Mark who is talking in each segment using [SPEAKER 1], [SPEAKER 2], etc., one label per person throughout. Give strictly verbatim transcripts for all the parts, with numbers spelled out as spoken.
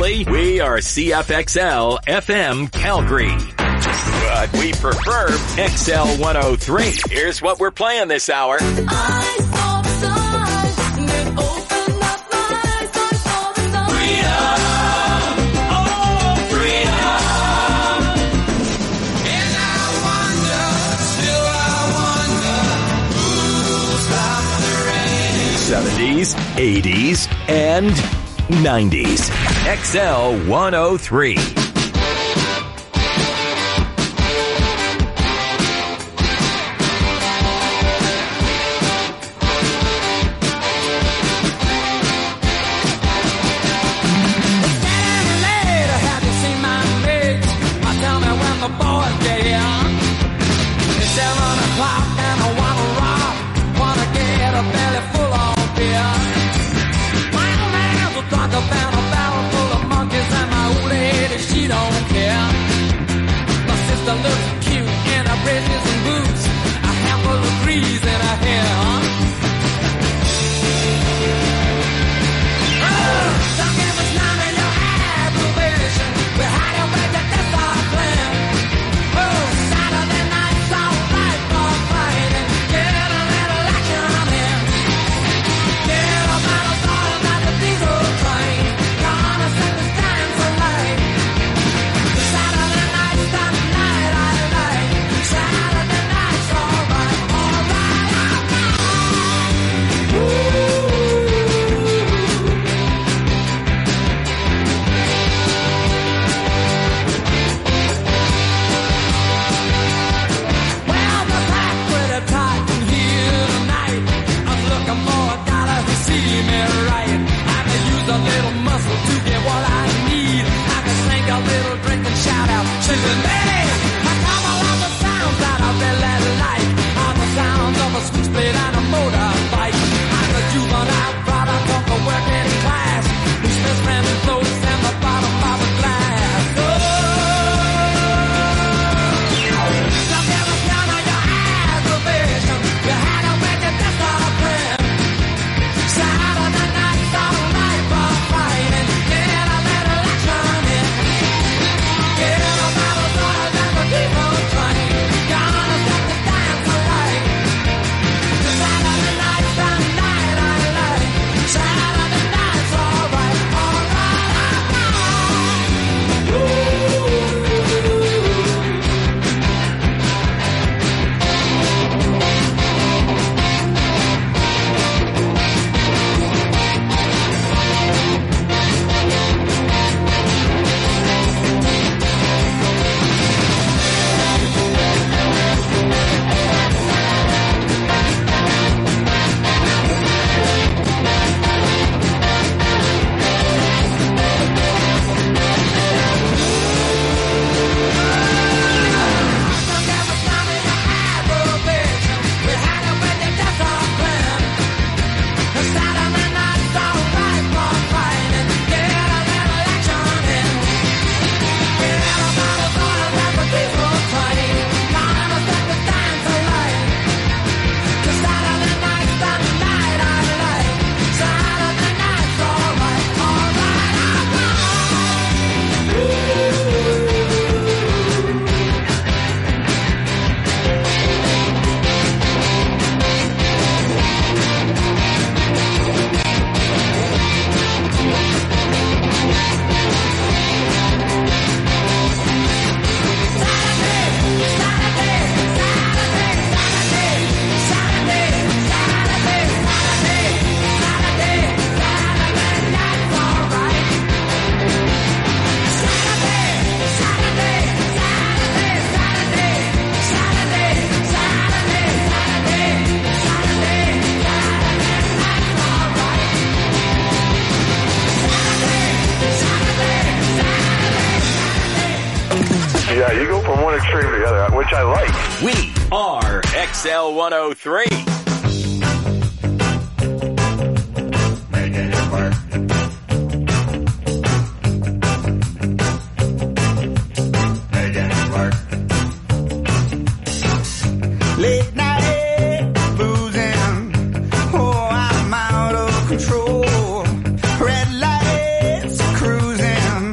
[SPEAKER 1] Officially, we are C F X L F M Calgary. But we prefer X L one oh three. Here's what we're playing this hour.
[SPEAKER 2] I saw the sun, and it opened up my eyes. I saw the sun. Freedom, oh freedom. And I wonder, still I wonder, who's stopping the rain?
[SPEAKER 1] seventies, eighties, and nineties. X L one oh three.
[SPEAKER 3] Yeah, you go from one extreme to the other, which I like.
[SPEAKER 1] We are X L one oh three.
[SPEAKER 4] Making it work. Making it work.
[SPEAKER 5] Late night boozing, oh I'm out of control. Red lights cruising,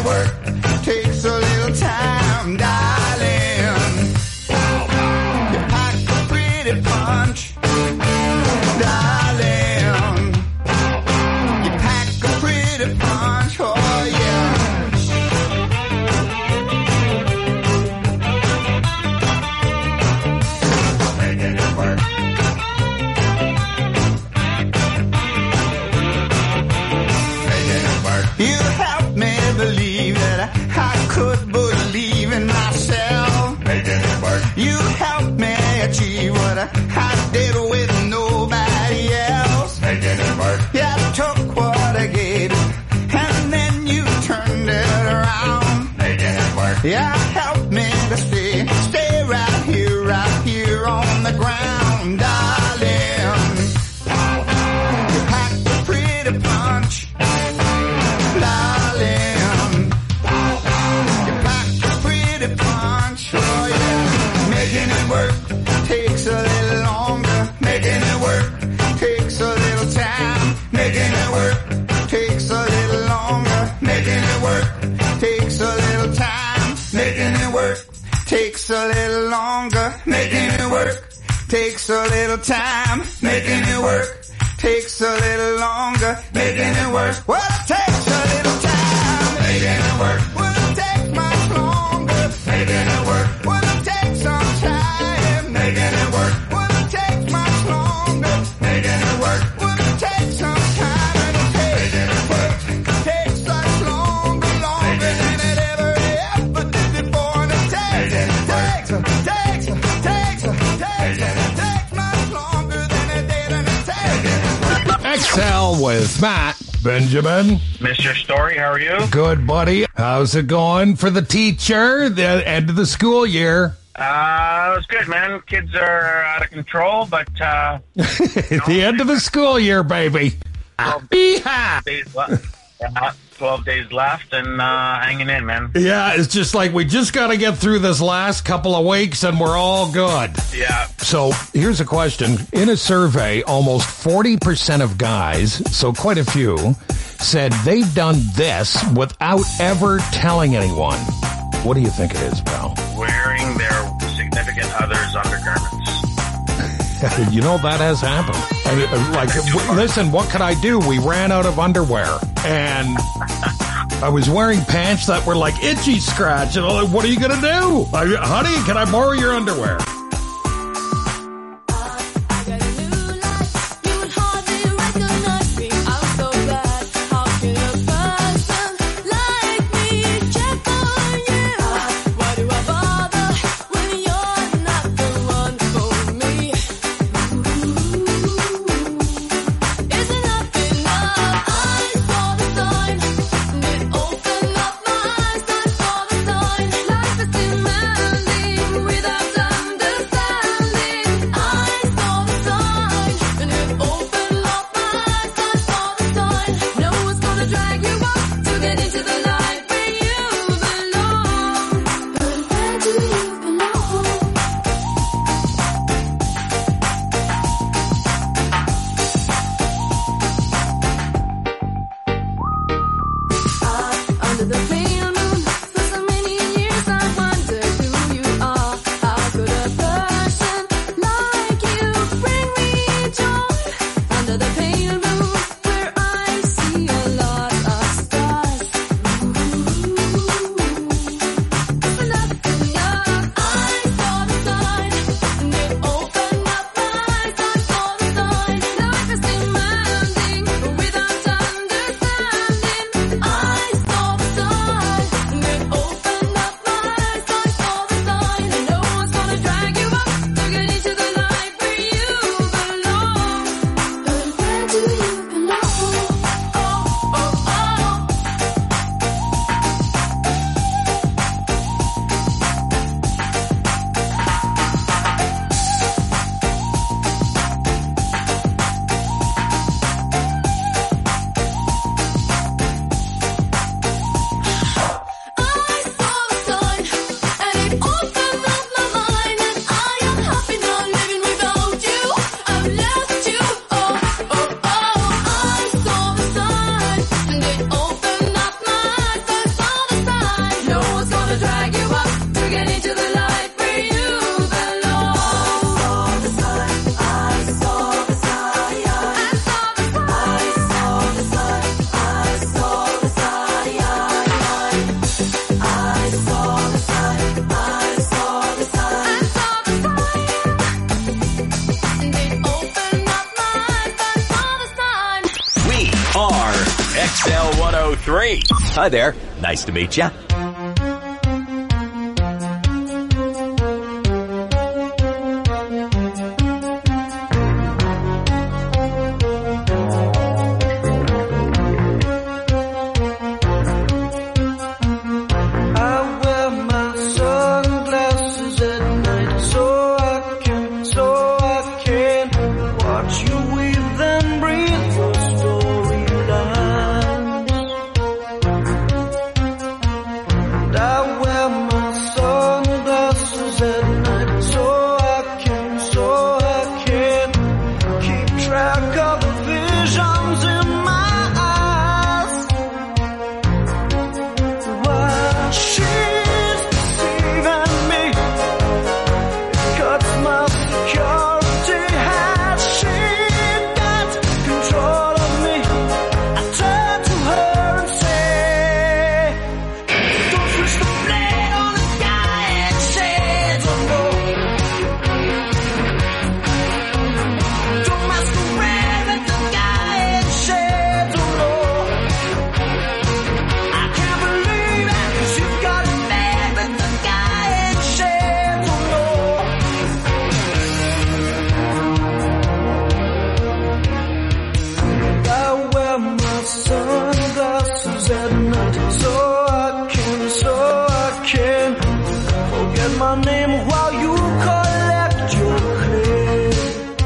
[SPEAKER 5] it work takes a little time, darling. You pack a pretty punch, darling. You pack a pretty punch, oh yeah.
[SPEAKER 4] Making it work. Making it work.
[SPEAKER 5] You helped me believe that I could believe in myself.
[SPEAKER 4] Making it work.
[SPEAKER 5] You helped me achieve what I did with nobody else.
[SPEAKER 4] Making it work.
[SPEAKER 5] Yeah, I took what I gave and then you turned it around.
[SPEAKER 4] Making it work.
[SPEAKER 5] Yeah, help me to stay, stay right here, right here on the ground, darling. You packed a pretty punch, darling. You packed a pretty punch, oh yeah. Making it work takes a little longer. Making it work takes a little time. Making it work takes a little longer. Making it work takes a little time. Making it work takes a little longer. Making it work takes a little time. Making it work takes a little longer. Making it work. Well, it takes a little time.
[SPEAKER 4] Making it work.
[SPEAKER 5] Well, it takes much longer.
[SPEAKER 4] Making it work.
[SPEAKER 5] Well, it takes some time.
[SPEAKER 4] Making it work.
[SPEAKER 5] Well, it takes much longer.
[SPEAKER 4] Making it work.
[SPEAKER 5] Well, it takes some time. And it takes,
[SPEAKER 4] Making it work.
[SPEAKER 5] takes such longer, longer than it ever, ever did before. And it takes,
[SPEAKER 4] Making it work.
[SPEAKER 5] takes, takes, takes, takes,
[SPEAKER 4] Making it
[SPEAKER 5] takes much longer than it did. And it takes.
[SPEAKER 6] X L with Matt. Benjamin.
[SPEAKER 7] Mister Story, how are you?
[SPEAKER 6] Good, buddy. How's it going for the teacher? The end of the school year.
[SPEAKER 7] Uh, it was good, man. Kids are out of control, but uh,
[SPEAKER 6] The end of the school year, baby. Yeehaw.
[SPEAKER 7] days left. Yeah, twelve days left, and uh, hanging in, man.
[SPEAKER 6] Yeah, it's just like we just got to get through this last couple of weeks and we're all good.
[SPEAKER 7] Yeah.
[SPEAKER 6] So here's a question. In a survey, almost forty percent of guys, so quite a few, said they've done this without ever telling anyone. What do you think it is, pal?
[SPEAKER 7] Wearing their significant other's undergarments.
[SPEAKER 6] You know, that has happened. I mean, uh, like, w- listen, what could I do? We ran out of underwear, and I was wearing pants that were like itchy scratch. And I'm like, what are you going to do? I, honey, can I borrow your underwear?
[SPEAKER 2] I got a new life. You would hardly recognize me. I'm so glad. How can a person like me check on you? Why do I bother when you're not the one for me? Is enough enough? I saw the sign. It opened up my eyes. I saw the sign. Life is demanding without understanding.
[SPEAKER 1] oh three. Hi there. Nice to meet you.
[SPEAKER 8] I wear my sunglasses at night so I can, so I can watch you weave and breathe your storylines. And I wear my sunglasses at night so I can, so I can keep track of the visions in my eyes. While she's deceiving me, it cuts my security. Has she got control of me? I turn to her and say, don't switch the blade on the guy and shades on no. Don't masquerade with the guy and shades on no. I can't believe it, 'cause you got mad with the guy in shades, oh no. I wear my sunglasses at night so I can, so I can forget my name while you collect your claim.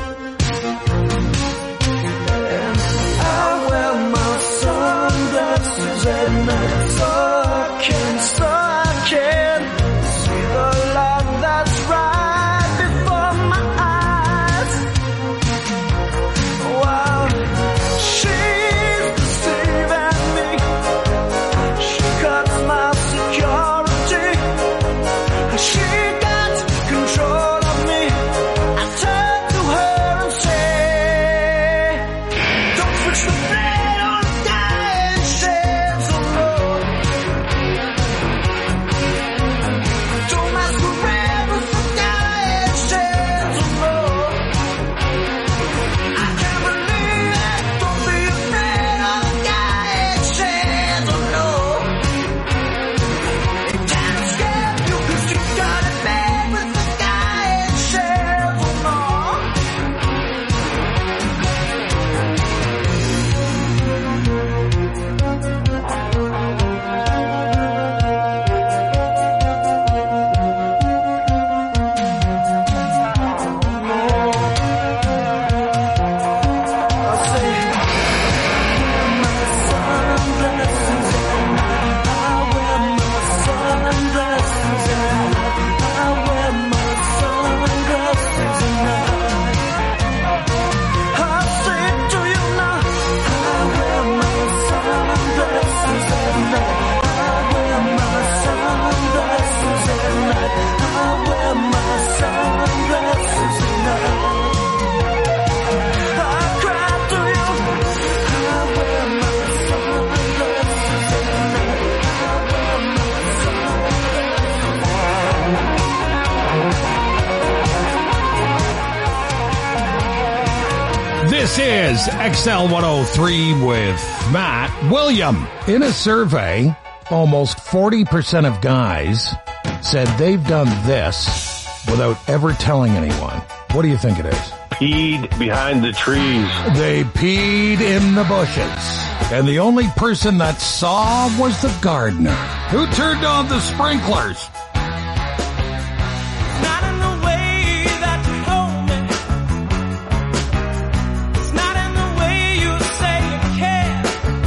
[SPEAKER 8] And I wear my sunglasses at night so I can, so I can see the light that's right before my eyes. While she's deceiving me, she cuts my security. She got control of me. I turn to her and say, don't switch the blade on the guy in shades, oh no. Don't masquerade with the guy in shades, oh no. I can't believe it, don't be afraid of the guy in shades, oh no. It can't escape you 'cause you got it bad with the guy in shades, oh no. I say, my sunglasses at night. I wear my sunglasses at night. I wear my sunglasses at night. I say it to you now. I wear my sunglasses at night. I wear my sunglasses at night. I wear my sunglasses at night. I cry to you. I wear my sunglasses at night. I wear my
[SPEAKER 6] This is X L one oh three with Matt William. In a survey, almost forty percent of guys said they've done this without ever telling anyone. What do you think it is?
[SPEAKER 3] Peed behind the trees.
[SPEAKER 6] They peed in the bushes. And the only person that saw was the gardener, who turned on the sprinklers.
[SPEAKER 8] Not in the way that you hold me. It's not in the way you say you care.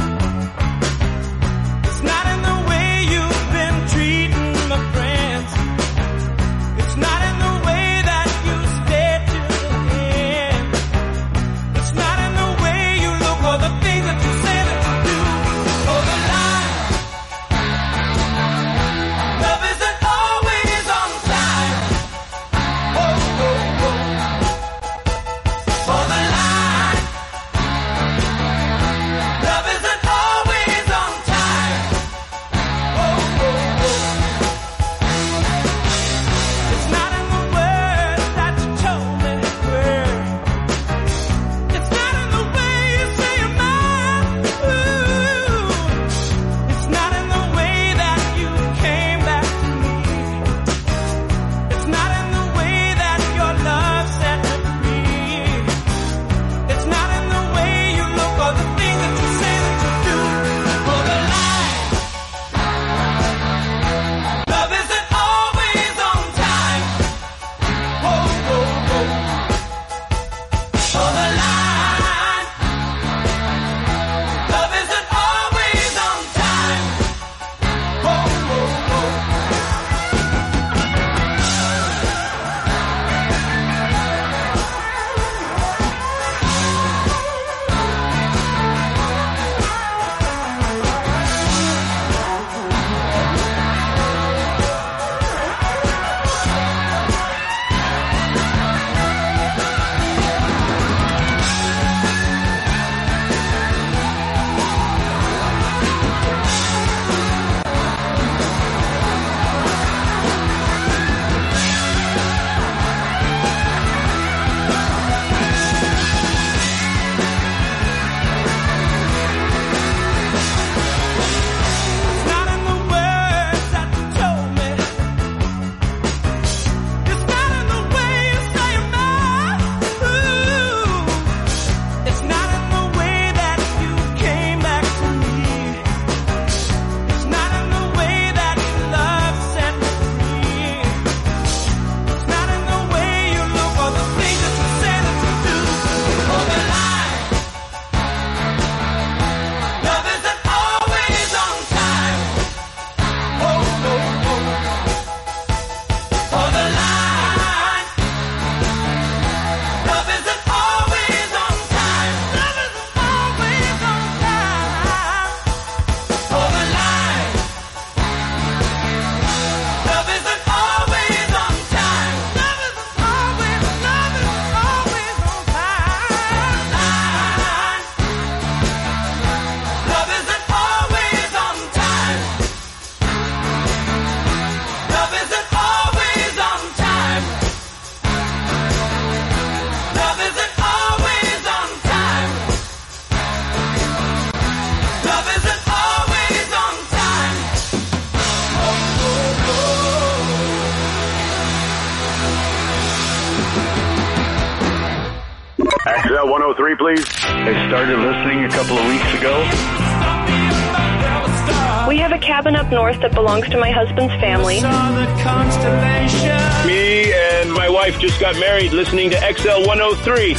[SPEAKER 8] It's not in the way you've been treating my friends. It's not in the way that you stay till the end. It's not in the way you look or the things that you say that you do. Or the lie. Love isn't all
[SPEAKER 3] X L one oh three, please.
[SPEAKER 9] I started listening a couple of weeks ago.
[SPEAKER 10] We have a cabin up north that belongs to my husband's family.
[SPEAKER 9] Me and my wife just got married listening to X L one oh three.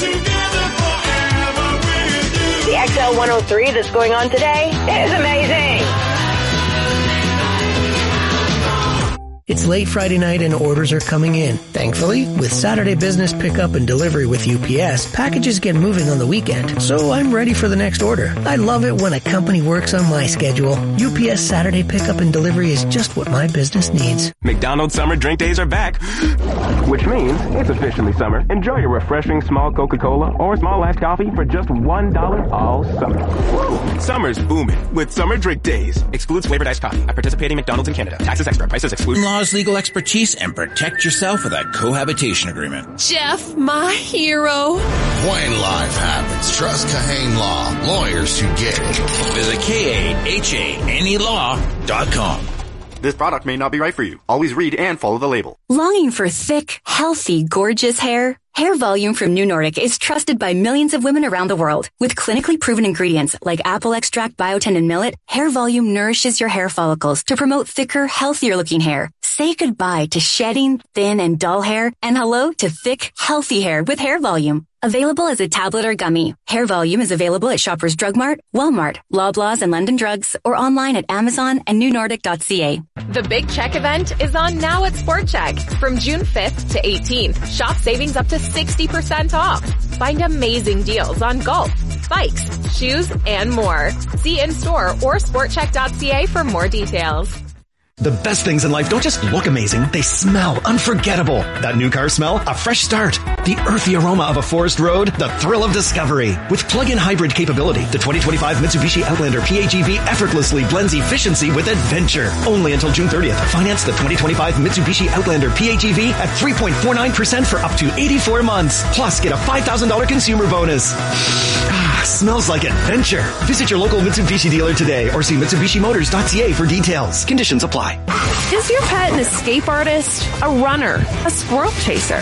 [SPEAKER 10] The X L one oh three that's going on today is amazing.
[SPEAKER 11] It's late Friday night and orders are coming in. Thankfully, with Saturday business pickup and delivery with U P S, packages get moving on the weekend, so I'm ready for the next order. I love it when a company works on my schedule. U P S Saturday pickup and delivery is just what my business needs.
[SPEAKER 12] McDonald's summer drink days are back, which means it's officially summer. Enjoy your refreshing small Coca-Cola or small iced coffee for just one dollar all summer. Woo! Summer's booming with summer drink days. Excludes flavored iced coffee at participating McDonald's in Canada. Taxes extra. Prices exclude.
[SPEAKER 13] Law's legal expertise and protect yourself with a cohabitation agreement.
[SPEAKER 14] Jeff, my hero.
[SPEAKER 15] When life happens, trust Kahane Law. Lawyers who get it.
[SPEAKER 13] Visit K A H A N E law dot com.
[SPEAKER 16] This product may not be right for you. Always read and follow the label.
[SPEAKER 17] Longing for thick, healthy, gorgeous hair? Hair Volume from New Nordic is trusted by millions of women around the world. With clinically proven ingredients like apple extract, biotin, and millet, Hair Volume nourishes your hair follicles to promote thicker, healthier looking hair. Say goodbye to shedding, thin, and dull hair, and hello to thick, healthy hair with Hair Volume. Available as a tablet or gummy, Hair Volume is available at Shoppers Drug Mart, Walmart, Loblaws, and London Drugs, or online at Amazon and new nordic dot c a.
[SPEAKER 18] The Big Check event is on now at Sport Check. From June fifth to eighteenth, shop savings up to sixty percent off. Find amazing deals on golf, bikes, shoes, and more. See in-store or sport check dot c a for more details.
[SPEAKER 19] The best things in life don't just look amazing, they smell unforgettable. That new car smell, a fresh start. The earthy aroma of a forest road, the thrill of discovery. With plug-in hybrid capability, the twenty twenty-five Mitsubishi Outlander P H E V effortlessly blends efficiency with adventure. Only until June thirtieth. Finance the twenty twenty-five Mitsubishi Outlander P H E V at three point four nine percent for up to eighty-four months. Plus, get a five thousand dollars consumer bonus. Ah, smells like adventure. Visit your local Mitsubishi dealer today or see Mitsubishi Motors dot c a for details. Conditions apply.
[SPEAKER 14] Is your pet an escape artist, a runner, a squirrel chaser?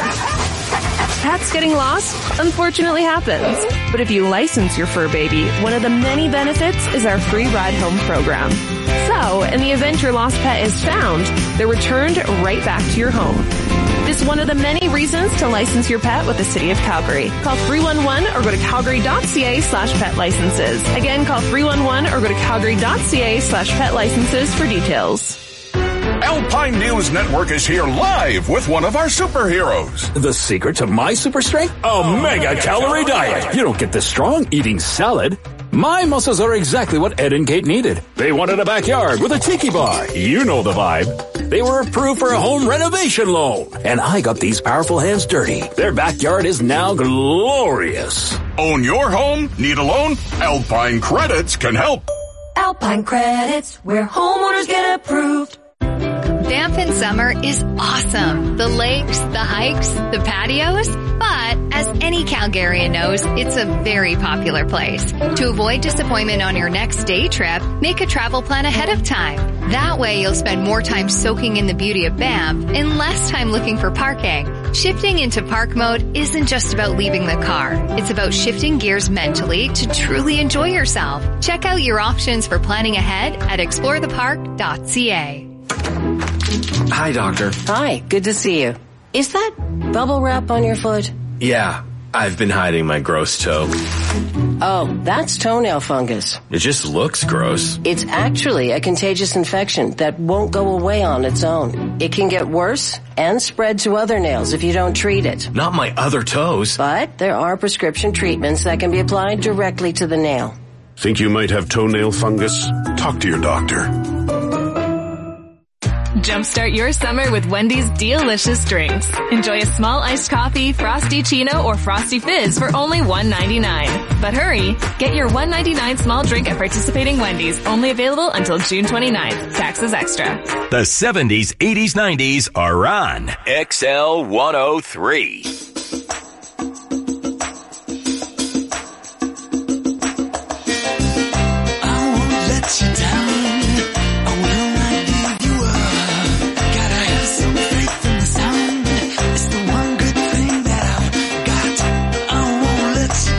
[SPEAKER 14] Pets getting lost unfortunately happens. But if you license your fur baby, one of the many benefits is our free ride home program. So, in the event your lost pet is found, they're returned right back to your home. This is one of the many reasons to license your pet with the City of Calgary. Call three one one or go to calgary dot c a slash pet licenses. Again, call three one one or go to calgary dot c a slash pet licenses for details.
[SPEAKER 20] Alpine News Network is here live with one of our superheroes.
[SPEAKER 21] The secret to my super strength? A mega calorie diet. You don't get this strong eating salad. My muscles are exactly what Ed and Kate needed. They wanted a backyard with a tiki bar. You know the vibe. They were approved for a home renovation loan. And I got these powerful hands dirty. Their backyard is now glorious.
[SPEAKER 20] Own your home? Need a loan? Alpine Credits can help.
[SPEAKER 22] Alpine Credits, where homeowners get approved.
[SPEAKER 23] Banff in summer is awesome. The lakes, the hikes, the patios. But as any Calgarian knows, it's a very popular place. To avoid disappointment on your next day trip, make a travel plan ahead of time. That way you'll spend more time soaking in the beauty of Banff and less time looking for parking. Shifting into park mode isn't just about leaving the car. It's about shifting gears mentally to truly enjoy yourself. Check out your options for planning ahead at explore the park dot c a.
[SPEAKER 24] Hi, doctor.
[SPEAKER 25] Hi, good to see you. Is that bubble wrap on your foot?
[SPEAKER 24] Yeah, I've been hiding my gross toe.
[SPEAKER 25] Oh, that's toenail fungus.
[SPEAKER 24] It just looks gross.
[SPEAKER 25] It's actually a contagious infection that won't go away on its own. It can get worse and spread to other nails if you don't treat it.
[SPEAKER 24] Not my other toes.
[SPEAKER 25] But there are prescription treatments that can be applied directly to the nail.
[SPEAKER 26] Think you might have toenail fungus? Talk to your doctor.
[SPEAKER 27] Jumpstart your summer with Wendy's delicious drinks. Enjoy a small iced coffee, Frosty Chino, or Frosty Fizz for only one ninety-nine. But hurry, get your one ninety-nine small drink at participating Wendy's, only available until June twenty-ninth. Taxes extra.
[SPEAKER 1] The seventies, eighties, nineties are on X L one oh three.
[SPEAKER 2] Let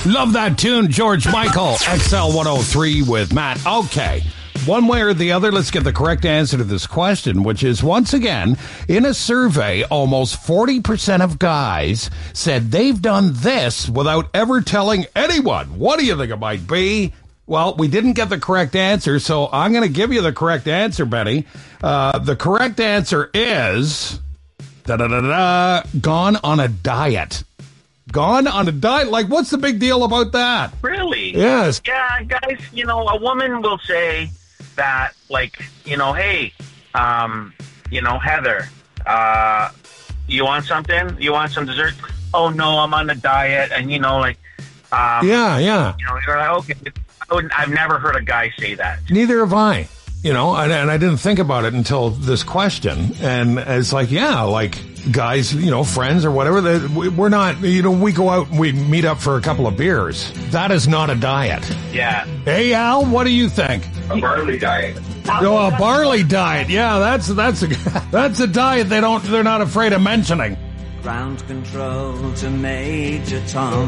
[SPEAKER 3] Love that tune, George Michael. X L one oh three with Matt. Okay. One way or the other, let's get the correct answer to this question, which is, once again, in a survey, almost forty percent of guys said they've done this without ever telling anyone. What do you think it might be? Well, we didn't get the correct answer, so I'm going to give you the correct answer, Betty. Uh, the correct answer is da-da-da-da, gone on a diet. Gone on a diet? Like, what's the big deal about that?
[SPEAKER 4] Really?
[SPEAKER 3] Yes.
[SPEAKER 4] Yeah, guys, you know, a woman will say that, like, you know, hey, um, you know, Heather, uh, you want something? You want some dessert? Oh, no, I'm on a diet. And, you know, like, um,
[SPEAKER 3] yeah, yeah.
[SPEAKER 4] You know, you're like, okay. I wouldn't, I've never heard a guy say that.
[SPEAKER 3] Neither have I. You know, and, and I didn't think about it until this question. And it's like, yeah, like guys, you know, friends or whatever, they, we're not, you know, we go out and we meet up for a couple of beers. That is not a diet.
[SPEAKER 4] Yeah.
[SPEAKER 3] Hey, Al, what do you think?
[SPEAKER 4] A barley diet.
[SPEAKER 3] Oh, a barley diet. Yeah, that's, that's a, that's a diet they don't, they're not afraid of mentioning.
[SPEAKER 5] Ground control to Major Tom.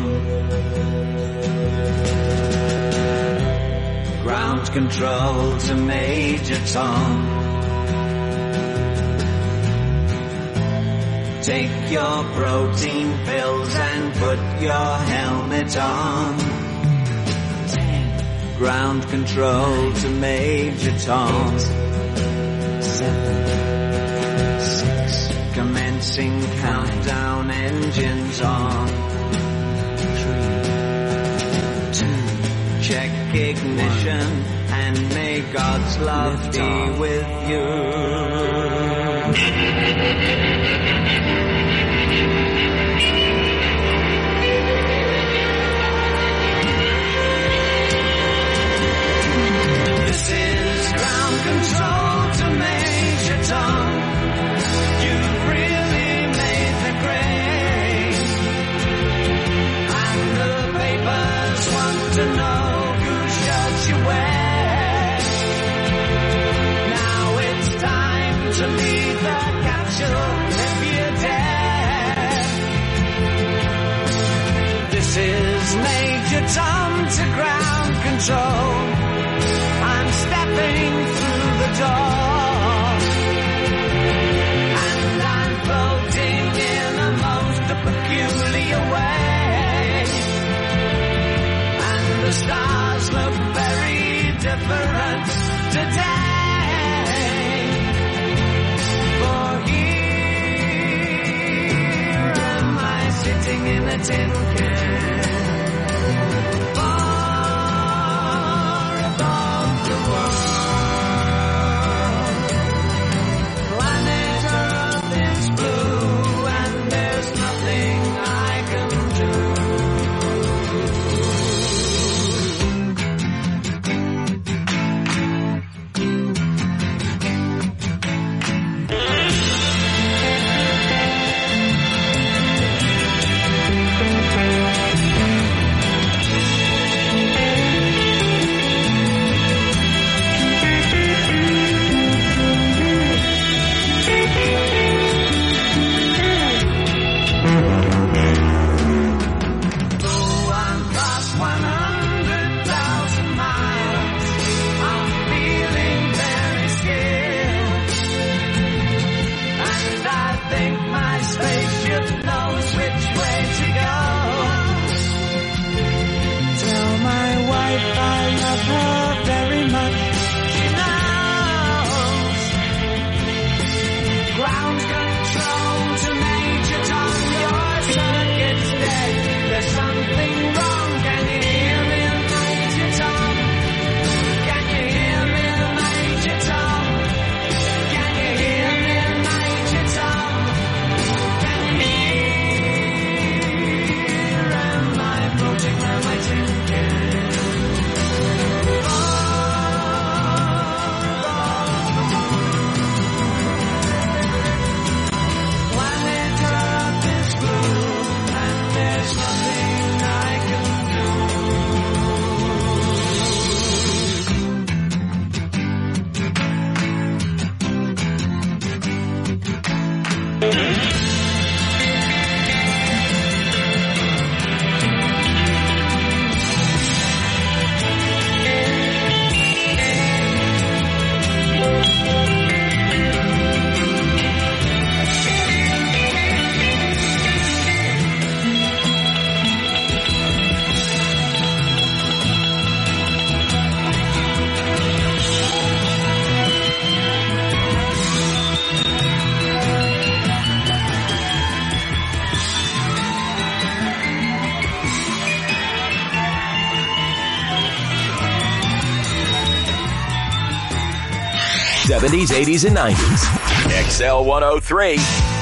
[SPEAKER 5] Ground control to Major Tom. Take your protein pills and put your helmet on. Ten. Ground control to Major Tom. Seven. Six. Commencing countdown, engines on. Three. Two. Check ignition and may God's love be with you. This is ground control to Major Tom. You've really made the grade. And the papers want to know you wear. Now it's time to leave the capsule if you dare. This is Major Tom to ground control. I'm stepping through the door, and I'm floating in a most peculiar way, and the stars look very different today. For here am I sitting in a tin can, far above the world. Planet Earth is blue and there's nothing I can do.
[SPEAKER 1] seventies, eighties, and nineties. X L one oh three.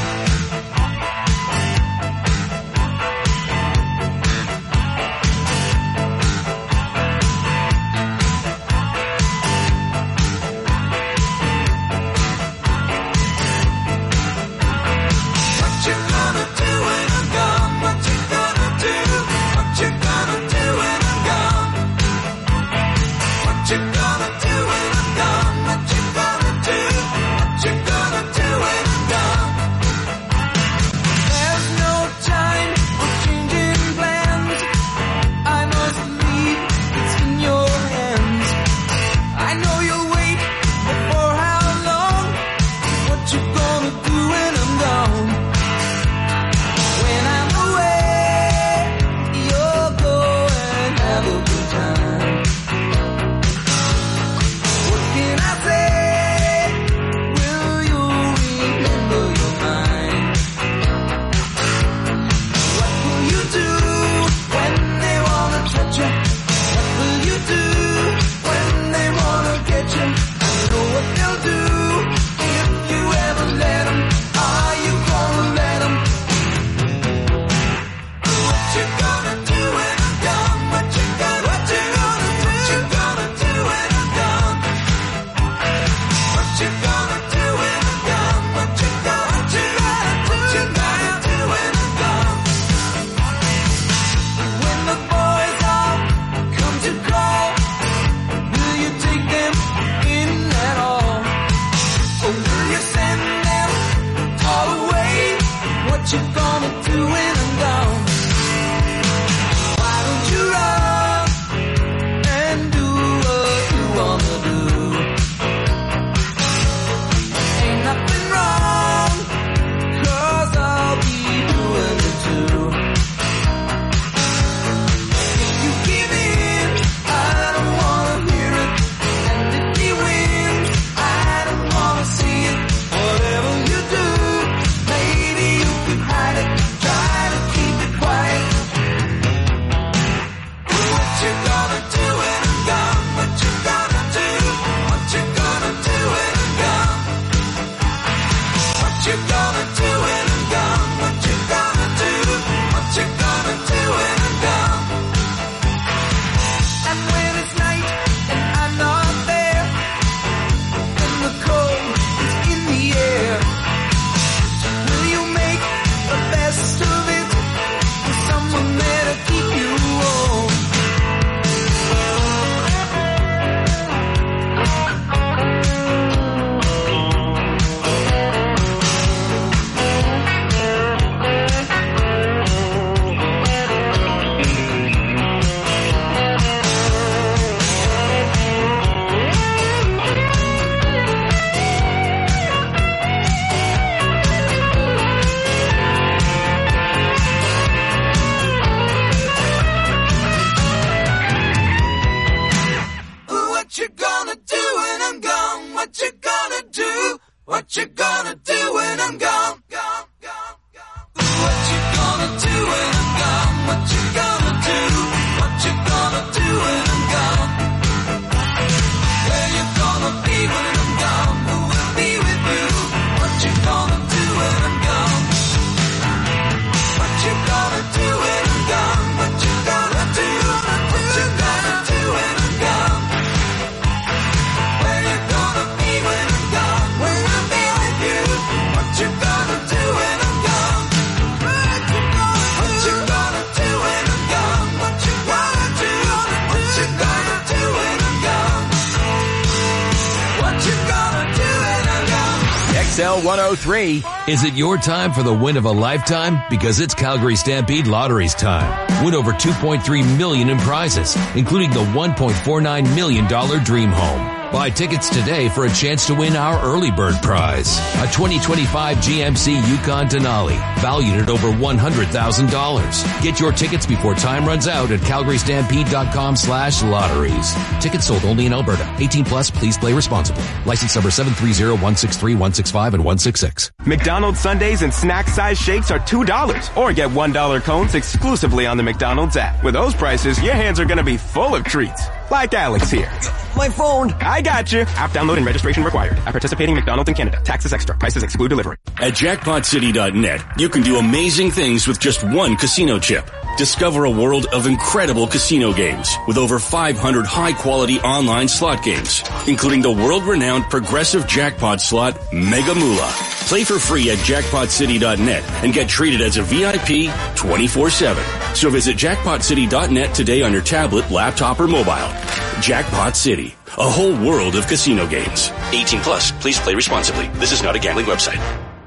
[SPEAKER 6] X L one oh three. Is it your time for the win of a lifetime? Because it's Calgary Stampede Lottery's time. Win over two point three million dollars in prizes, including the one point four nine million dollars Dream Home. Buy tickets today for a chance to win our early bird prize, a twenty twenty-five G M C Yukon Denali, valued at over one hundred thousand dollars. Get your tickets before time runs out at calgary stampede dot com slash lotteries. Tickets sold only in Alberta. eighteen plus, please play responsibly. License number seven three zero one six three one six five and one six six.
[SPEAKER 7] McDonald's Sundaes and snack size shakes are two dollars, or get one dollar cones exclusively on the McDonald's app. With those prices, your hands are going to be full of treats. Like Alex here.
[SPEAKER 8] My phone.
[SPEAKER 7] I got you. App download and registration required. At participating McDonald's in Canada. Taxes extra. Prices exclude delivery.
[SPEAKER 9] At jackpot city dot net, you can do amazing things with just one casino chip. Discover a world of incredible casino games with over five hundred high-quality online slot games, including the world-renowned progressive jackpot slot Mega Moolah. Play for free at jackpot city dot net and get treated as a V I P twenty-four seven. So visit jackpot city dot net today on your tablet, laptop, or mobile. Jackpot City, a whole world of casino games. eighteen plus, please play responsibly. This is not a gambling website.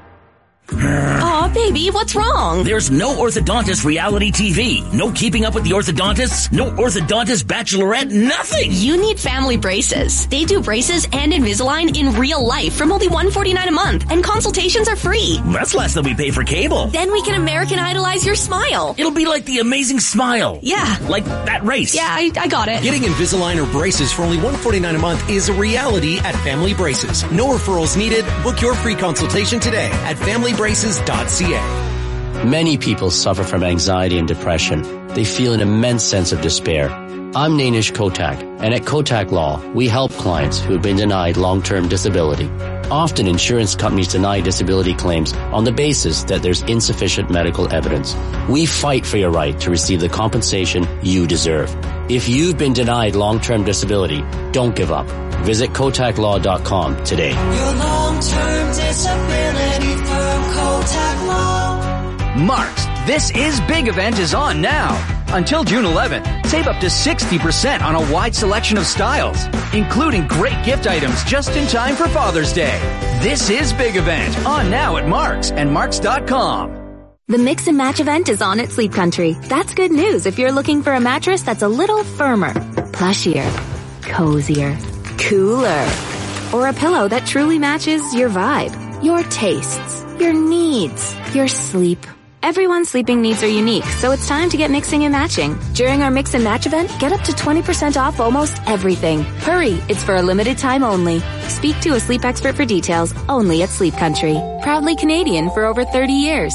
[SPEAKER 10] Aw, baby, what's wrong?
[SPEAKER 11] There's no orthodontist reality T V. No keeping up with the orthodontists. No orthodontist bachelorette. Nothing.
[SPEAKER 10] You need family braces. They do braces and Invisalign in real life from only one hundred forty-nine dollars a month, and consultations are free.
[SPEAKER 11] That's less than we pay for cable.
[SPEAKER 10] Then we can American Idolize your smile.
[SPEAKER 11] It'll be like the Amazing Smile.
[SPEAKER 10] Yeah.
[SPEAKER 11] Like that race.
[SPEAKER 10] Yeah, I, I got it.
[SPEAKER 12] Getting Invisalign or braces for only one hundred forty-nine dollars a month is a reality at Family Braces. No referrals needed. Book your free consultation today at family braces dot c a.
[SPEAKER 13] Many people suffer from anxiety and depression. They feel an immense sense of despair. I'm Nainish Kotak, and at Kotak Law, we help clients who have been denied long-term disability. Often insurance companies deny disability claims on the basis that there's insufficient medical evidence. We fight for your right to receive the compensation you deserve. If you've been denied long-term disability, don't give up. Visit kotak law dot com today.
[SPEAKER 5] Your long-term disability from Kotak Law.
[SPEAKER 15] Marks, This Is Big event is on now. Until June eleventh, save up to sixty percent on a wide selection of styles, including great gift items just in time for Father's Day. This Is Big event on now at Marks and marks dot com.
[SPEAKER 28] The Mix and Match event is on at Sleep Country. That's good news if you're looking for a mattress that's a little firmer, plushier, cozier, cooler, or a pillow that truly matches your vibe, your tastes, your needs, your sleep. Everyone's sleeping needs are unique, so it's time to get mixing and matching. During our Mix and Match event, get up to twenty percent off almost everything. Hurry, it's for a limited time only. Speak to a sleep expert for details, only at Sleep Country. Proudly Canadian for over thirty years.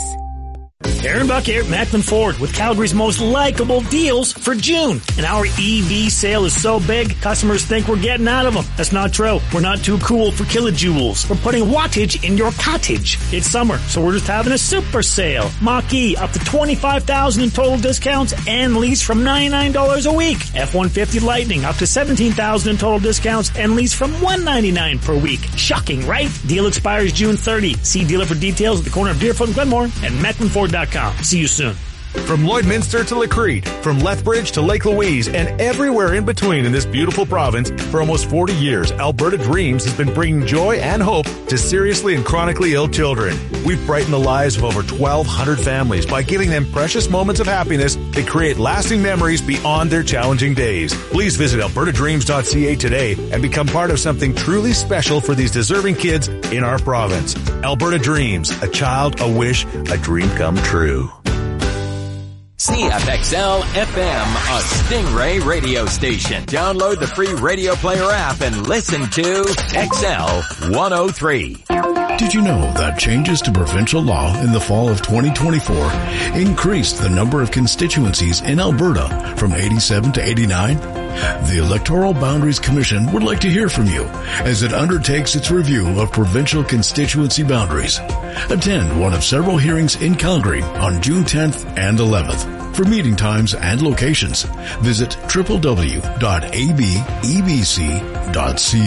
[SPEAKER 29] Aaron Buck here at Macklin Ford with Calgary's most likable deals for June. And our E V sale is so big, customers think we're getting out of them. That's not true. We're not too cool for kilojoules. We're putting wattage in your cottage. It's summer, so we're just having a super sale. Mach-E, up to twenty-five thousand dollars in total discounts and lease from ninety-nine dollars a week. F one fifty Lightning, up to seventeen thousand dollars in total discounts and lease from one hundred ninety-nine dollars per week. Shocking, right? Deal expires June thirtieth. See dealer for details at the corner of Deerfoot and Glenmore and Macklin Ford dot com. See you soon.
[SPEAKER 30] From Lloydminster to Lacrete, from Lethbridge to Lake Louise, and everywhere in between in this beautiful province, for almost forty years, Alberta Dreams has been bringing joy and hope to seriously and chronically ill children. We've brightened the lives of over twelve hundred families by giving them precious moments of happiness that create lasting memories beyond their challenging days. Please visit alberta dreams dot c a today and become part of something truly special for these deserving kids in our province. Alberta Dreams, a child, a wish, a dream come true.
[SPEAKER 1] C F X L F M, a Stingray radio station. Download the free Radio Player app and listen to X L one oh three.
[SPEAKER 31] Did you know that changes to provincial law in the fall of twenty twenty-four increased the number of constituencies in Alberta from eighty-seven to eighty-nine? The Electoral Boundaries Commission would like to hear from you as it undertakes its review of provincial constituency boundaries. Attend one of several hearings in Calgary on June tenth and eleventh. For meeting times and locations, visit w w w dot a b e b c dot c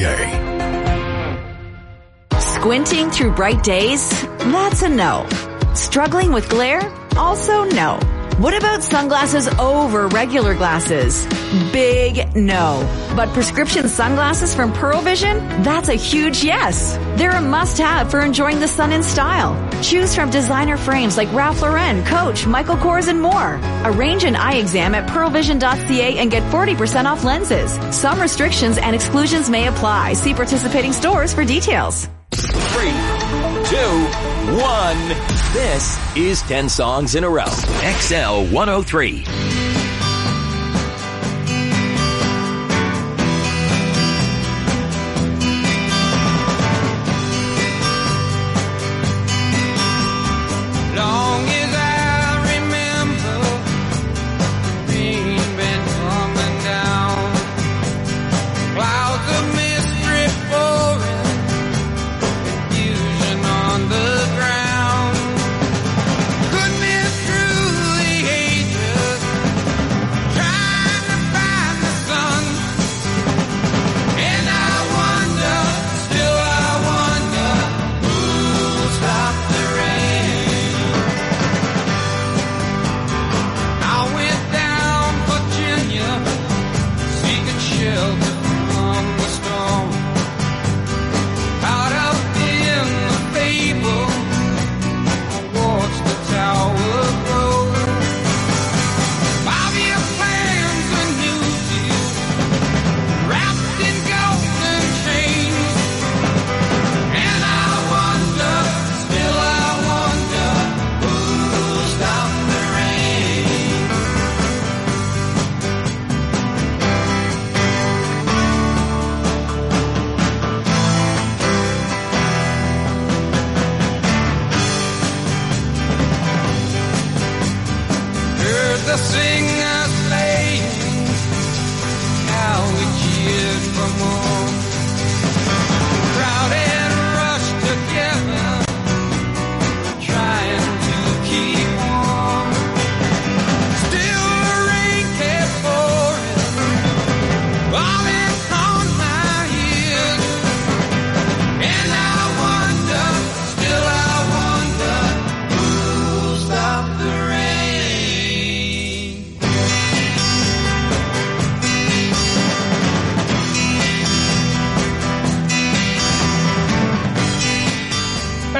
[SPEAKER 31] a.
[SPEAKER 32] Squinting through bright days? That's a no. Struggling with glare? Also no. What about sunglasses over regular glasses? Big no. But prescription sunglasses from Pearl Vision? That's a huge yes. They're a must-have for enjoying the sun in style. Choose from designer frames like Ralph Lauren, Coach, Michael Kors, and more. Arrange an eye exam at pearl vision dot c a and get forty percent off lenses. Some restrictions and exclusions may apply. See participating stores for details.
[SPEAKER 1] Three, two, one. This is ten songs in a row. X L one oh three.
[SPEAKER 5] Long as I remember, the rain been coming down.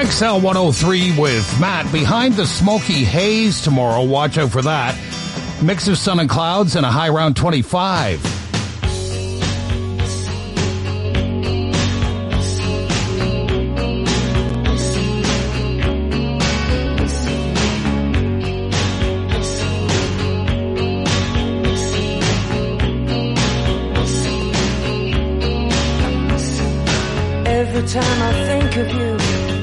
[SPEAKER 3] X L one oh three with Matt. Behind the smoky haze tomorrow. Watch out for that. Mix of sun and clouds and a high around twenty-five.
[SPEAKER 5] Every time I think of you,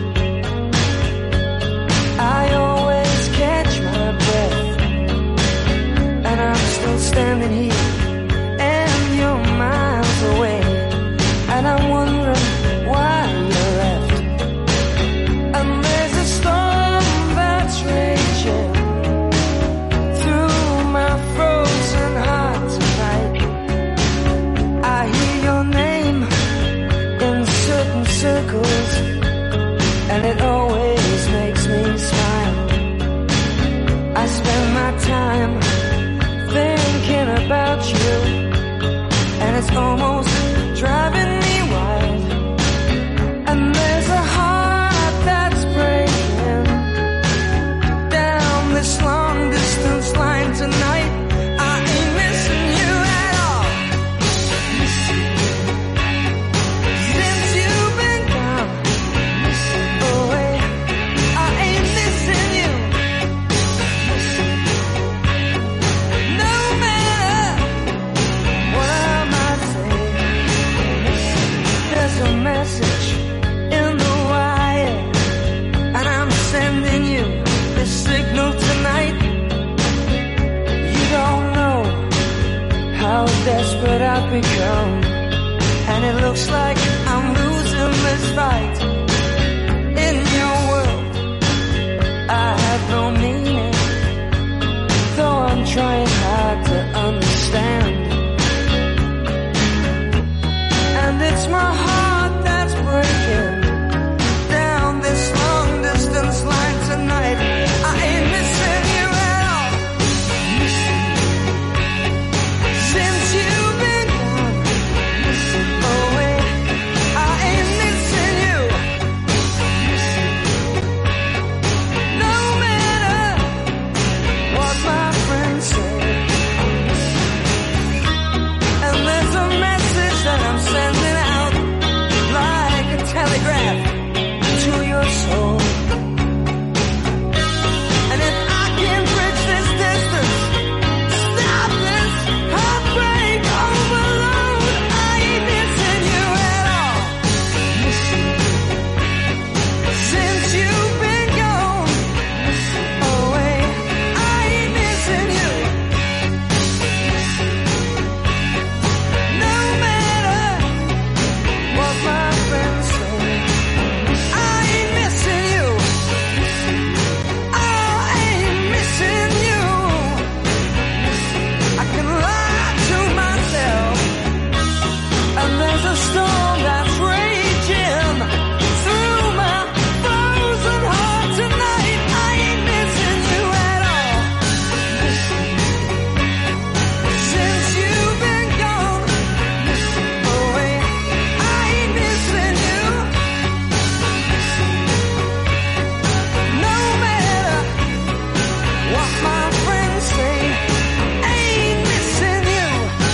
[SPEAKER 5] I always catch my breath. And I'm still standing here, and you're miles away. And I'm wondering why you left. And there's a storm that's raging through my frozen heart tonight. I hear your name in certain circles, and it always makes me smile. I spend my time thinking about you, and it's almost driving me wild. And there's a heart that's breaking down this long distance line tonight. I ain't missing you at all. Since you've been gone away, I ain't missing you. No matter what I might say, there's a message in the wire, and I'm sending you this signal tonight. You don't know how desperate I've become, and it looks like I'm losing this fight. In your world, I have no meaning, though I'm trying hard to understand. And it's my heart that's breaking down this long distance line tonight. I ain't missing you at all. Since you've been gone away, I ain't missing you. No matter what my friends say. And there's a message that I'm sending out like a telegraph to your soul. And if I can bridge this distance, stop this heartbreak overload, I ain't missing you at all. Since you've been gone away, I ain't missing you. No matter what my friends say, I ain't missing you. I ain't missing you. I can lie to myself, and there's a storm that's raging through my frozen heart tonight. I ain't missing you at all. Since you've been gone away, I ain't missing you. No matter what my friends say, I ain't missing you.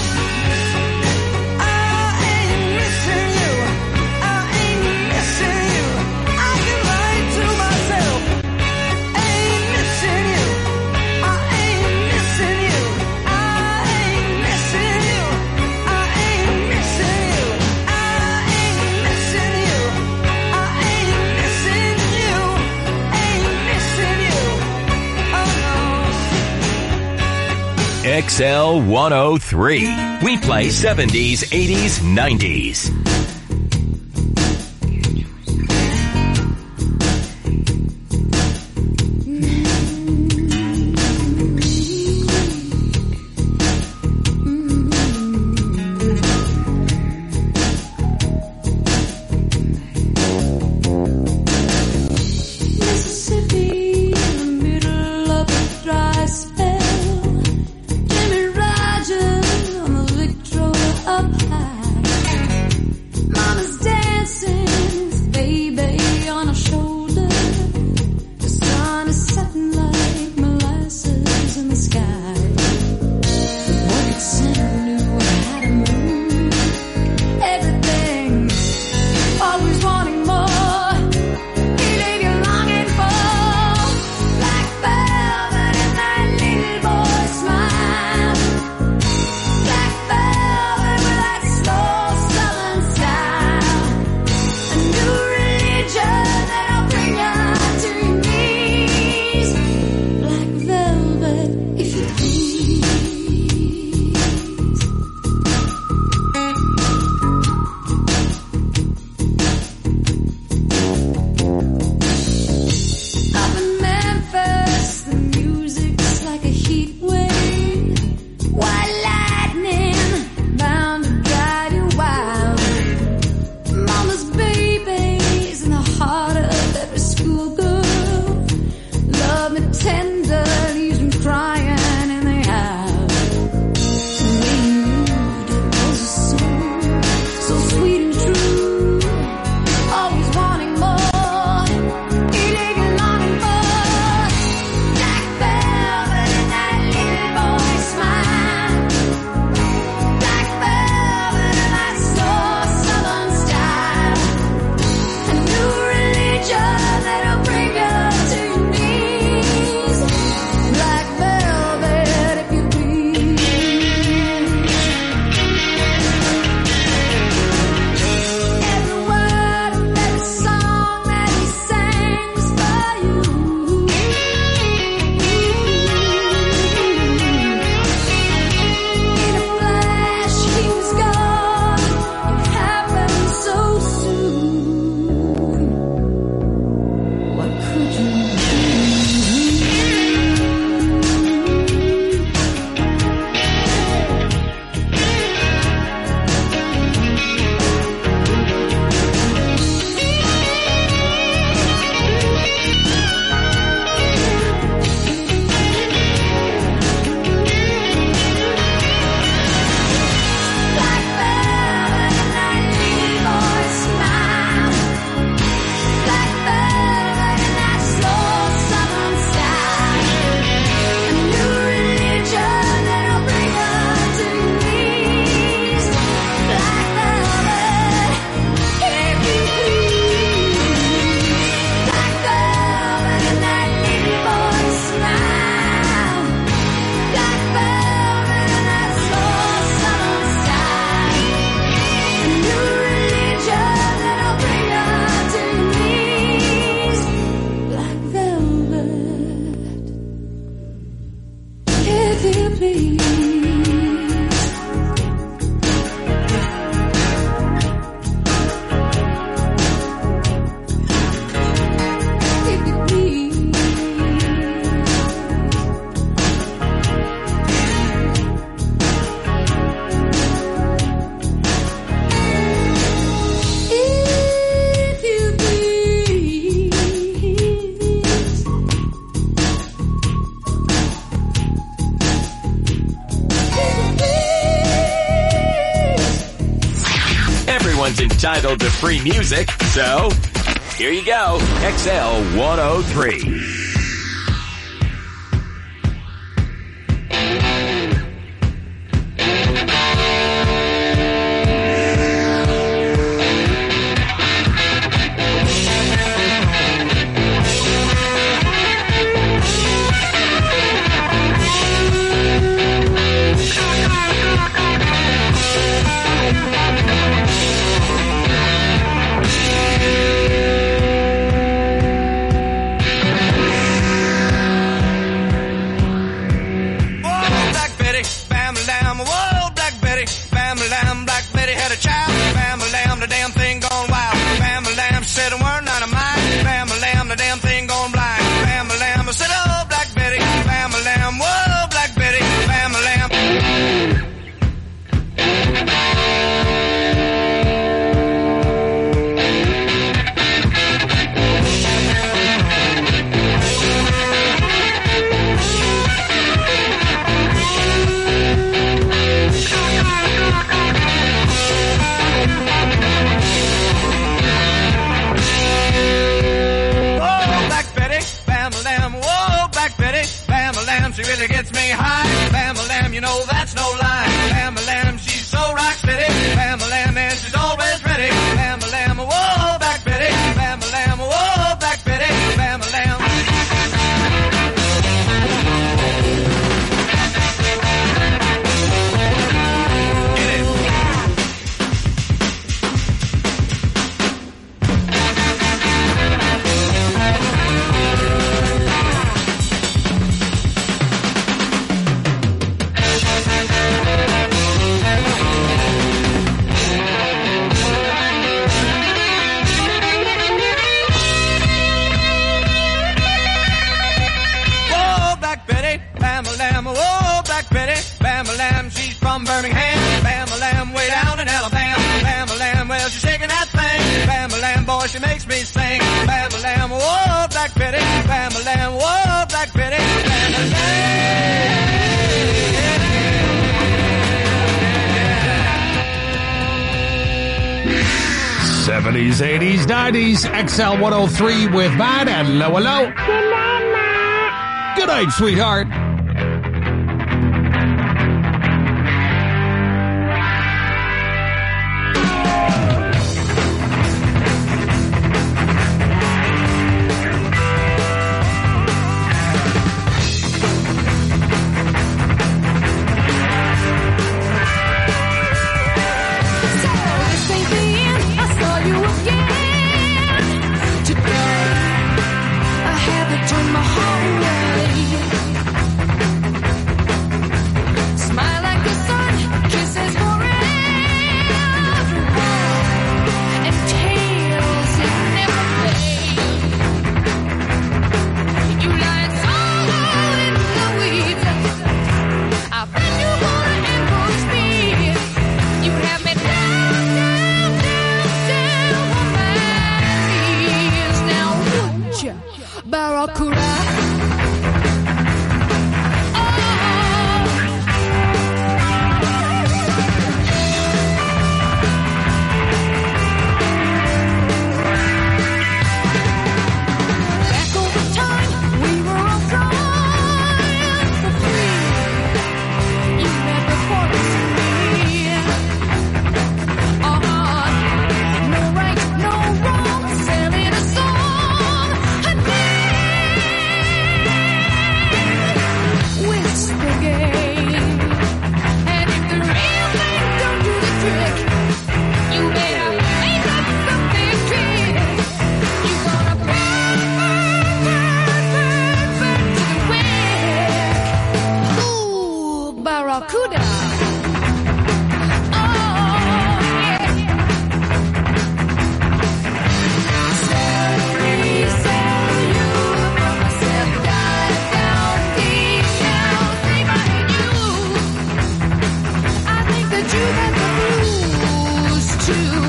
[SPEAKER 5] I ain't missing you. I ain't missing you. I can lie to myself. I ain't missing you. I ain't missing you. I ain't missing you. I ain't missing you. I ain't missing you. I ain't missing you. Ain't missing you. Oh no.
[SPEAKER 1] X L one oh three. We play seventies, eighties, nineties.
[SPEAKER 2] Mississippi, in the middle of a dry spell. Jimmy Rogers on the Victrola up high.
[SPEAKER 1] everyone's entitled to free music, so here you go. X L one oh three.
[SPEAKER 3] seventies, eighties, nineties, X L one oh three with Matt. Hello, hello. Good night, Matt. Good night, sweetheart.
[SPEAKER 2] To